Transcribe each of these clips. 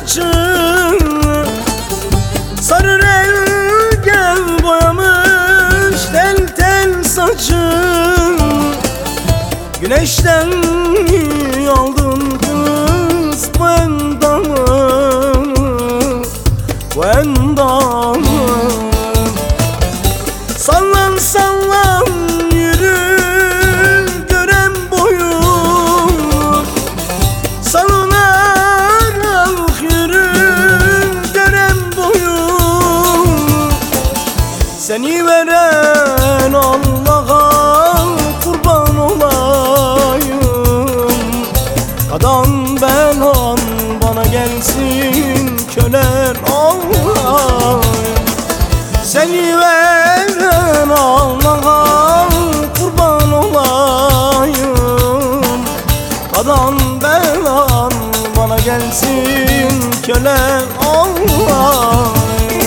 saçın, sarı gel boyamış tel tel saçın. Güneşten aldın kız bu endamı, bu endamı. Sallan sallan yürü gören boyun, salınarak yürü gören boyun. Seni veren Allah'a kurban olayım. Adam belan bana gelsin kölen olayım. Seni veren Allah'a kurban olayım. Adam belan bana gelsin kölen olayım.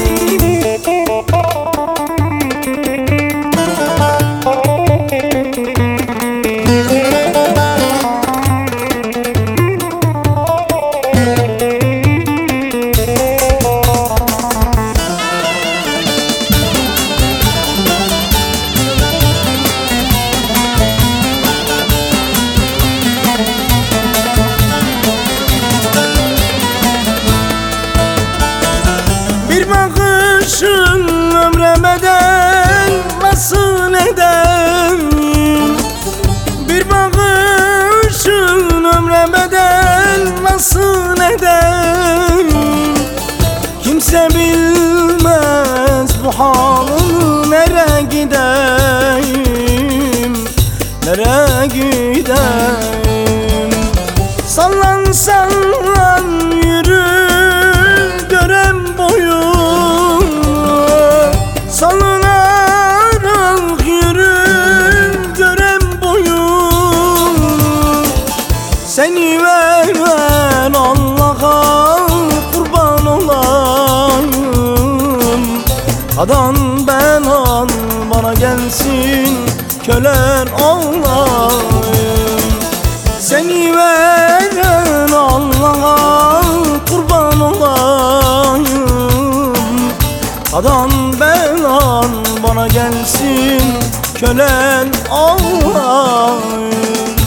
Bakışın ömre bedel nasıl eder? Bir bakışın ömre bedel nasıl eder? Kimse bilmez bu halını, nereye gideyim, nereye gideyim? Sallan sallan yürü gören boyun, salınarak yürü gören boyun. Seni veren Allah'a kurban olayım. Adam belan bana gelsin kölen olayım. Seni veren Allah'a kurban olayım. Adam belan bana gelsin kölen olayım.